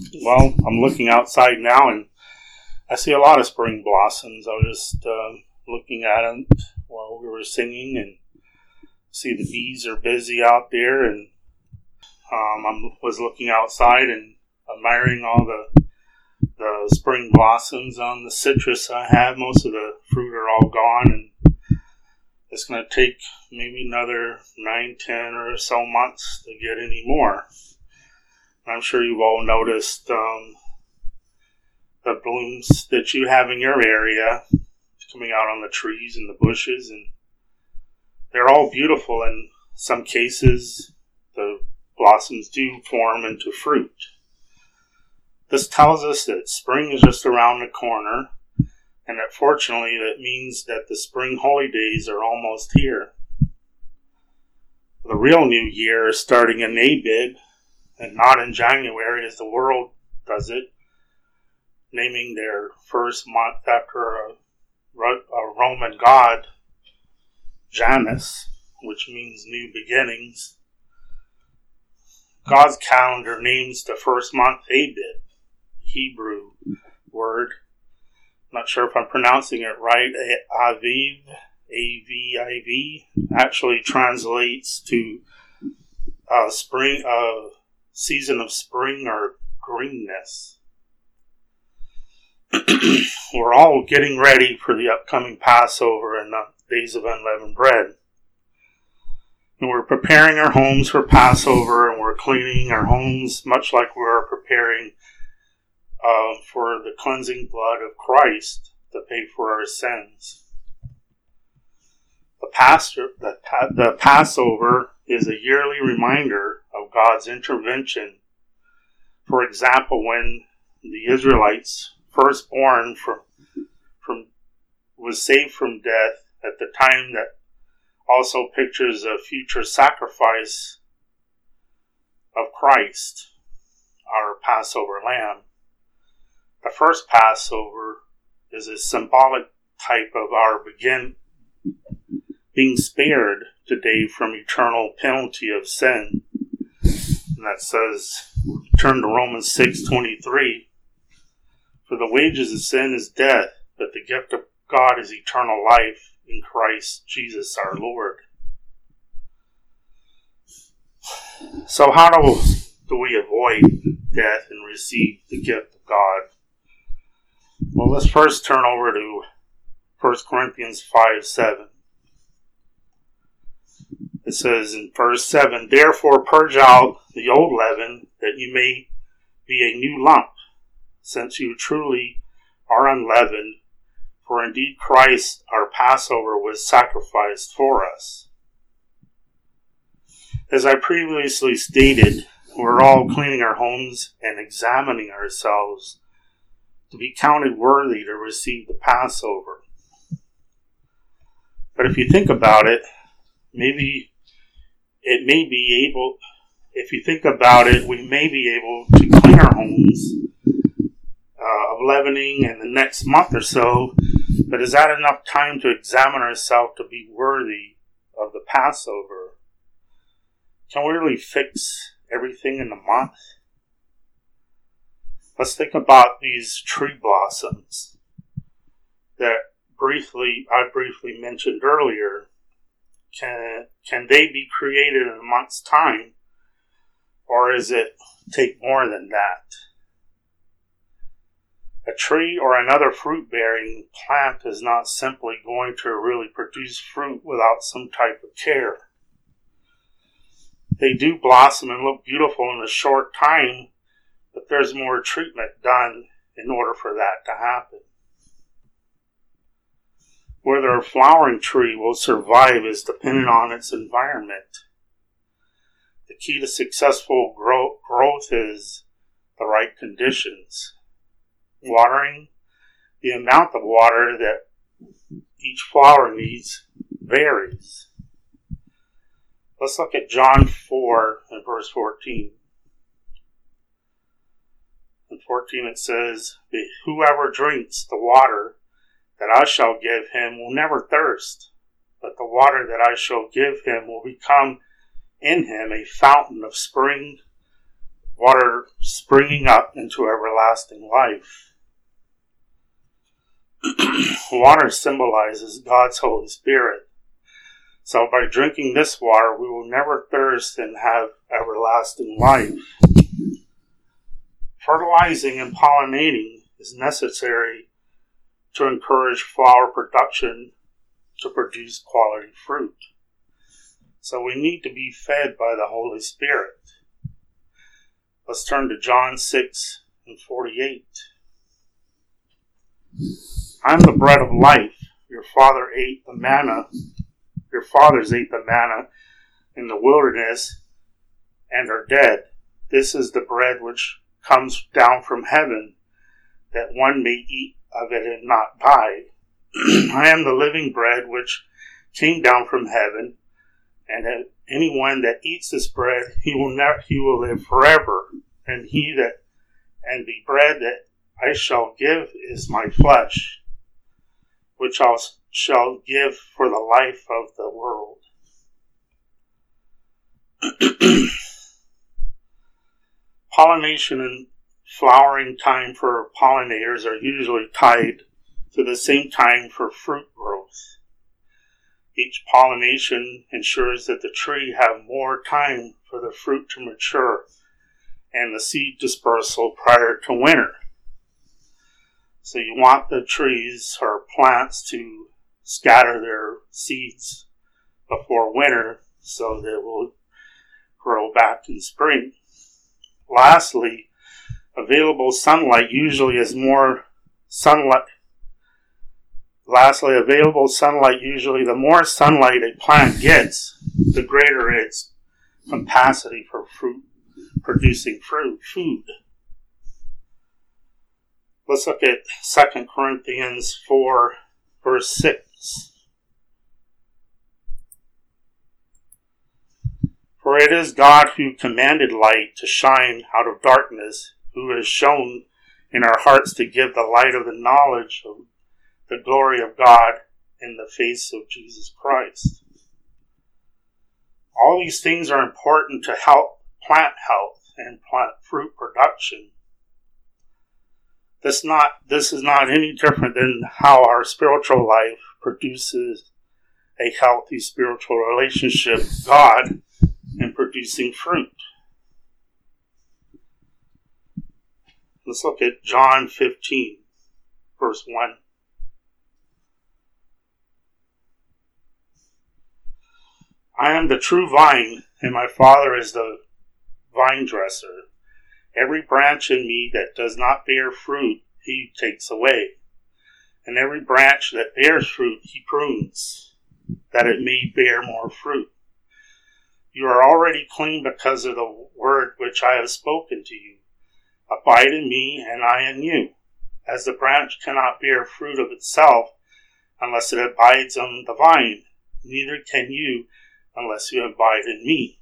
Well, I'm looking outside now and I see a lot of spring blossoms. I was just looking at them while we were singing and see the bees are busy out there. And I was looking outside and admiring all the spring blossoms on the citrus I have. Most of the fruit are all gone, and it's going to take maybe another 9, 10 or so months to get any more. I'm sure you've all noticed the blooms that you have in your area coming out on the trees and the bushes, and they're all beautiful. In some cases, the blossoms do form into fruit. This tells us that spring is just around the corner, and that fortunately that means that the spring holy days are almost here. The real new year is starting in Abib, and not in January as the world does it, naming their first month after a Roman god, Janus, which means new beginnings. God's calendar names the first month Abib, Hebrew word. I'm not sure if I'm pronouncing it right. Aviv, A-V-I-V, actually translates to spring, season of spring or greenness. We're all getting ready for the upcoming Passover and the days of unleavened bread. And we're preparing our homes for Passover, and we're cleaning our homes much like we're preparing for the cleansing blood of Christ to pay for our sins. The Passover is a yearly reminder of God's intervention. For example, when the Israelites, firstborn was saved from death at the time, that also pictures a future sacrifice of Christ, our Passover lamb. The first Passover is a symbolic type of our being spared today from eternal penalty of sin. And that says, turn to Romans 6:23. For the wages of sin is death, but the gift of God is eternal life in Christ Jesus our Lord. So how do we avoid death and receive the gift of God? Well, let's first turn over to 1 Corinthians 5:7. It says in verse 7, therefore purge out the old leaven, that you may be a new lump, since you truly are unleavened. For indeed Christ, our Passover, was sacrificed for us. As I previously stated, we're all cleaning our homes and examining ourselves to be counted worthy to receive the Passover. But if you think about it, we may be able to clean our homes of leavening in the next month or so, but is that enough time to examine ourselves to be worthy of the Passover? Can we really fix everything in a month? Let's think about these tree blossoms that I briefly mentioned earlier. Can they be created in a month's time, or is it take more than that? A tree or another fruit-bearing plant is not simply going to really produce fruit without some type of care. They do blossom and look beautiful in a short time, but there's more treatment done in order for that to happen. Whether a flowering tree will survive is dependent on its environment. The key to successful growth is the right conditions. Watering, the amount of water that each flower needs varies. Let's look at John 4 and verse 14. In 14 it says, whoever drinks the water that I shall give him will never thirst, but the water that I shall give him will become in him a fountain of spring water springing up into everlasting life. Water symbolizes God's Holy Spirit. So by drinking this water, we will never thirst and have everlasting life. Fertilizing and pollinating is necessary to encourage flower production to produce quality fruit. So we need to be fed by the Holy Spirit. Let's turn to John 6:48. I'm the bread of life. Your fathers ate the manna in the wilderness and are dead. This is the bread which comes down from heaven, that one may eat of it and not die. I am the living bread which came down from heaven, and anyone that eats this bread, he will live forever. And the bread that I shall give is my flesh, which I shall give for the life of the world. Pollination and flowering time for pollinators are usually tied to the same time for fruit growth. Each pollination ensures that the tree have more time for the fruit to mature and the seed dispersal prior to winter. So you want the trees or plants to scatter their seeds before winter so they will grow back in spring. Lastly, available sunlight usually the more sunlight a plant gets, the greater its capacity for producing food. Let's look at 2 Corinthians 4, verse 6. For it is God who commanded light to shine out of darkness, who has shown in our hearts to give the light of the knowledge of the glory of God in the face of Jesus Christ. All these things are important to help plant health and plant fruit production. This is not any different than how our spiritual life produces a healthy spiritual relationship with God and producing fruit. Let's look at John 15, verse 1. I am the true vine, and my Father is the vine dresser. Every branch in me that does not bear fruit, he takes away. And every branch that bears fruit, he prunes, that it may bear more fruit. You are already clean because of the word which I have spoken to you. Abide in me, and I in you. As the branch cannot bear fruit of itself unless it abides on the vine, neither can you unless you abide in me.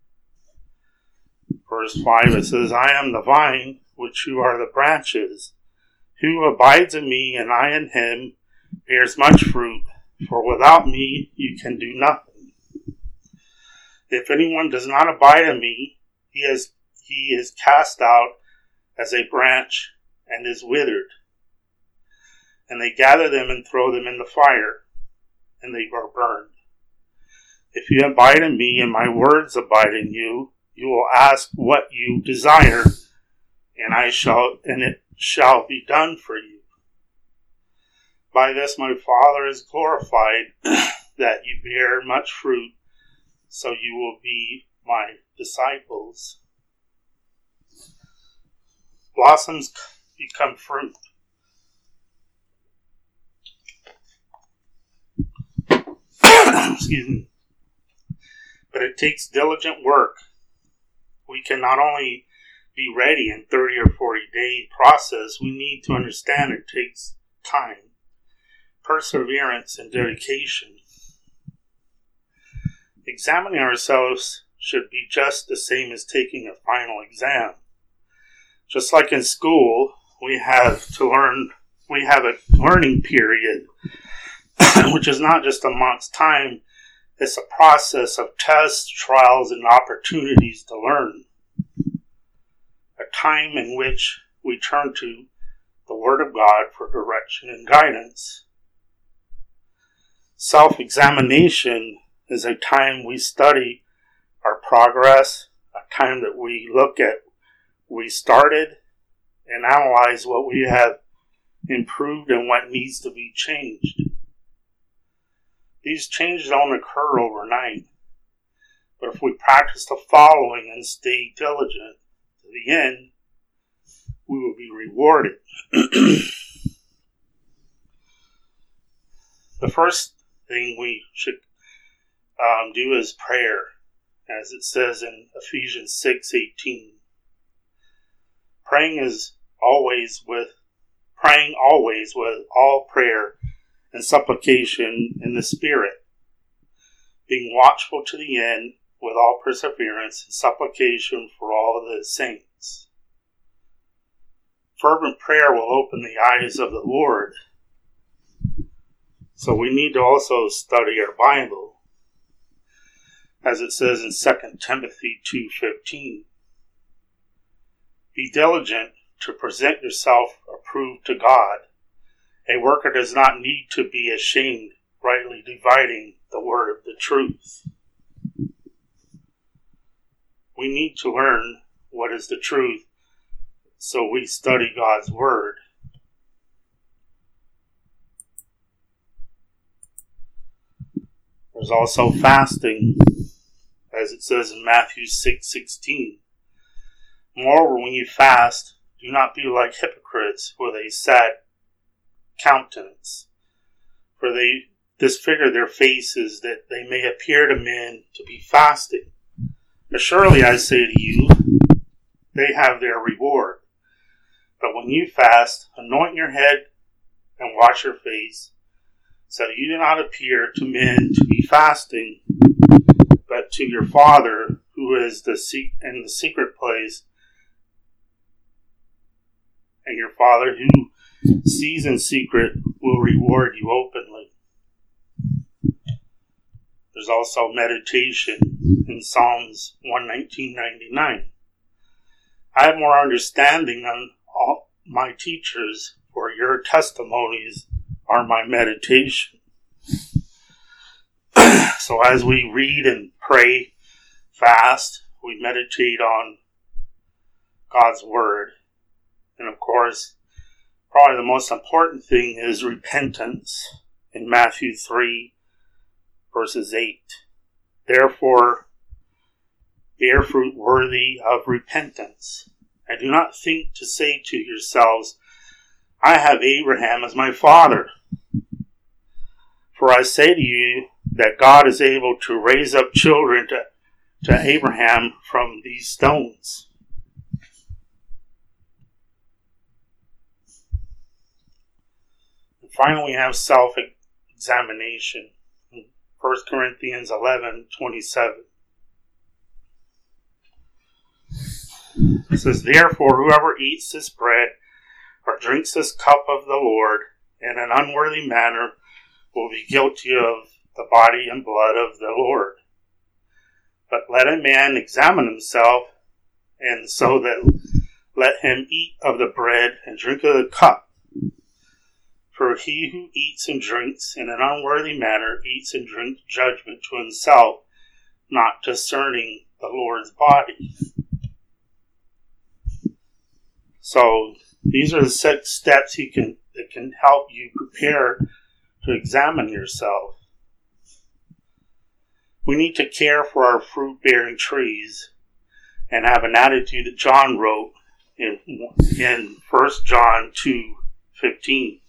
Verse 5, it says, I am the vine, which you are the branches. Who abides in me and I in him bears much fruit, for without me you can do nothing. If anyone does not abide in me, he is cast out as a branch and is withered. And they gather them and throw them in the fire, and they are burned. If you abide in me and my words abide in you, you will ask what you desire, and it shall be done for you. By this my Father is glorified, that you bear much fruit, so you will be my disciples. Blossoms become fruit. Excuse me. But it takes diligent work. We can not only be ready in 30 or 40 day process, we need to understand it takes time, perseverance, and dedication. Examining ourselves should be just the same as taking a final exam. Just like in school, we have a learning period, which is not just a month's time. It's a process of tests, trials, and opportunities to learn. time in which we turn to the Word of God for direction and guidance. Self-examination is a time we study our progress, a time that we look at we started and analyze what we have improved and what needs to be changed. These changes don't occur overnight, but if we practice the following and stay diligent to the end, we will be rewarded. The first thing we should do is prayer, as it says in Ephesians 6:18. Praying always with all prayer and supplication in the Spirit, being watchful to the end with all perseverance and supplication for all the saints. Fervent prayer will open the eyes of the Lord. So we need to also study our Bible, as it says in 2 Timothy 2:15. Be diligent to present yourself approved to God. A worker does not need to be ashamed, rightly dividing the word of the truth. We need to learn what is the truth, so we study God's word. There's also fasting, as it says in Matthew 6:16. Moreover, when you fast, do not be like hypocrites with a sad countenance, for they disfigure their faces that they may appear to men to be fasting. Surely I say to you, they have their reward. But when you fast, anoint your head and wash your face, so that you do not appear to men to be fasting, but to your Father who is in the secret place, and your Father who sees in secret will reward you openly. There's also meditation in Psalms 119:99. I have more understanding than all my teachers, for your testimonies are my meditation. So as we read and pray, fast, we meditate on God's Word. And of course, probably the most important thing is repentance in Matthew 3, verses 8. Therefore, bear fruit worthy of repentance. And do not think to say to yourselves, I have Abraham as my father. For I say to you that God is able to raise up children to Abraham from these stones. Finally, we have self-examination in 1 Corinthians 11:27. It says, Therefore, whoever eats this bread or drinks this cup of the Lord in an unworthy manner will be guilty of the body and blood of the Lord. But let a man examine himself, and so that let him eat of the bread and drink of the cup. For he who eats and drinks in an unworthy manner eats and drinks judgment to himself, not discerning the Lord's body. So these are the 6 steps that can help you prepare to examine yourself. We need to care for our fruit-bearing trees and have an attitude that John wrote in 1 John 2:15.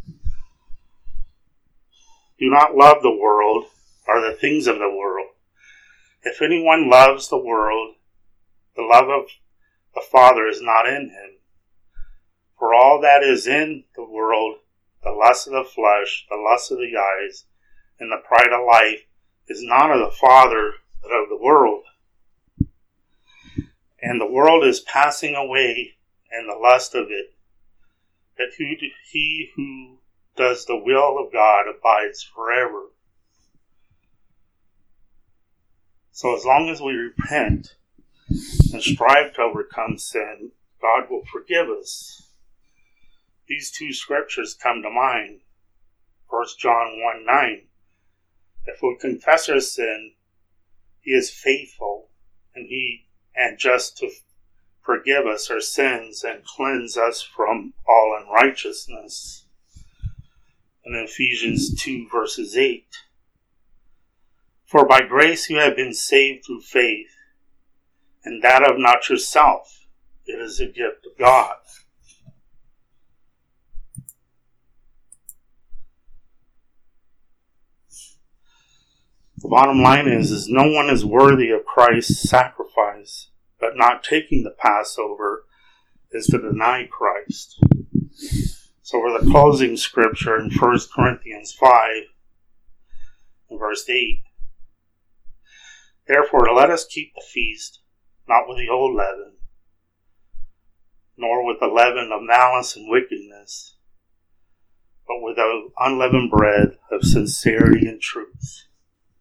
Do not love the world or the things of the world. If anyone loves the world, the love of the Father is not in him. For all that is in the world, the lust of the flesh, the lust of the eyes, and the pride of life, is not of the Father, but of the world. And the world is passing away, and the lust of it. But he who does the will of God abides forever. So as long as we repent and strive to overcome sin, God will forgive us. These two scriptures come to mind. 1 John 1:9. If we confess our sin, He is faithful and just to forgive us our sins and cleanse us from all unrighteousness. In Ephesians 2 verses 8. For by grace you have been saved through faith, and that of not yourself. It is a gift of God. The bottom line is no one is worthy of Christ's sacrifice, but not taking the Passover is to deny Christ. So for the closing scripture in 1 Corinthians 5, verse 8, therefore let us keep the feast, not with the old leaven, nor with the leaven of malice and wickedness, but with the unleavened bread of sincerity and truth.